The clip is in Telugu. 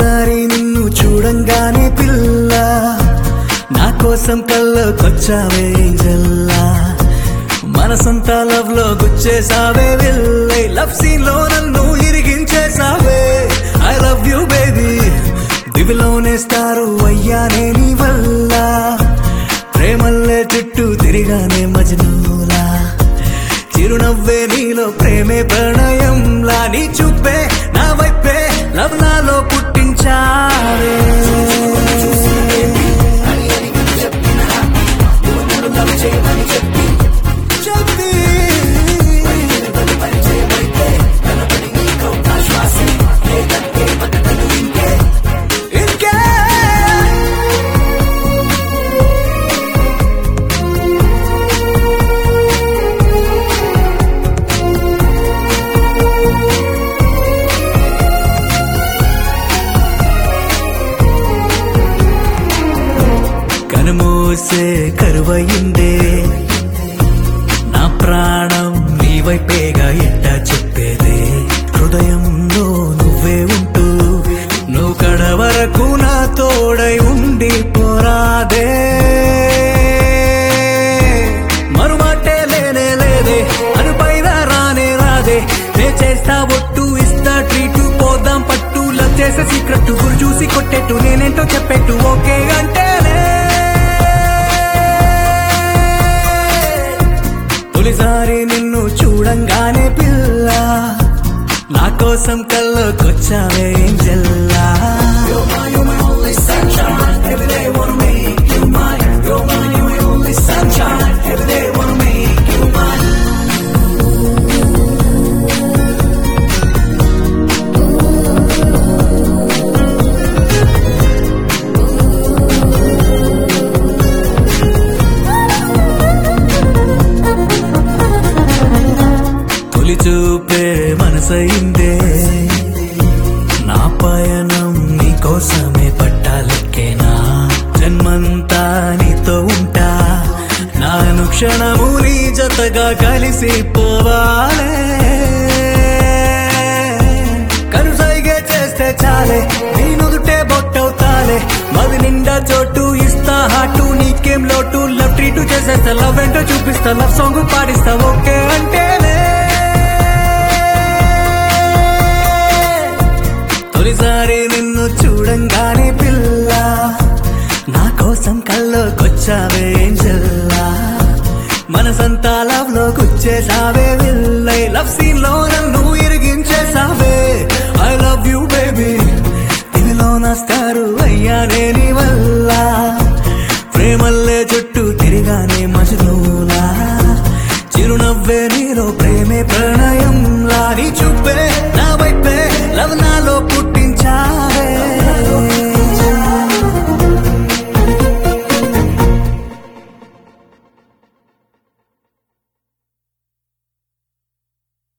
తొలిసారి నిన్ను చూడంగానే పిల్ల నా కోసం కళ్ళకొచ్చావే జల్లా మనసంతా లవ్ లో గుచ్చేసావే వెళ్ళై లవ్ సీన్ లో నన్ను ఇరిగించేసావే ఐ లవ్ యూ బేబీ దివిలోనే స్టారు అయ్యానే నీ వల్ల ప్రేమల్లే చుట్టూ తిరిగానే మజ్నూలా చిరునవ్వే నీలో ప్రేమే ప్రణయంలా నీ చూపే నా వైపే లవ్ నాలో పుట్టించావే కనుమూసే కరువయిందే నా ప్రాణం నీ వైపేగా ఎట్టా చెప్పేదే హృదయంలో నువ్వే ఉంటూ నువ్వు కడ వరకు నా తోడై ఉండి పోరాదే మరుమాటే లేనే లేదే అనుపైన రానే రాదే నే చేస్తా ఒట్టు ఇస్తా ట్రీటు పోదాం పట్టు లవ్ చేసే సీక్రెట్ గురి చూసి కొట్టేట్టు నేనేంటో చెప్పేట్టు ఓకే అంటే తొలిసారి నిన్ను చూడంగానే పిల్ల నా కోసం కళ్ళకొచ్చావే జల్లా చూపే మనసైందే నా పయనం నీకోసమే పట్టాలెక్కేనా జన్మంతా నీతో ఉంటా నా అనుక్షణము నీ జతగా కలిసిపోవాలే కనుసైగే చేస్తే చాలే నీ నుదుటే బొట్టవుతాలే మది నిండా చోటు ఇస్తా హాటు నీకేం లోటు లవ్ ట్రీటు చేసేస్తా లవ్ ఏంటో చూపిస్తా లవ్ సాంగ్ పాడిస్తా ఓకే అంటేనే తొలిసారి నిన్ను చూడంగానే పిల్ల నా కోసం కళ్ళకొచ్చావే జల్లా మనసంతా లవ్ లో గుచ్చేసావే వెళ్ళై లవ్ సీన్ లో నన్ను ఇరిగించేసావే ఐ లవ్ యూ బేబీ దివిలో నా స్టారు అయ్యానే నీ వల్ల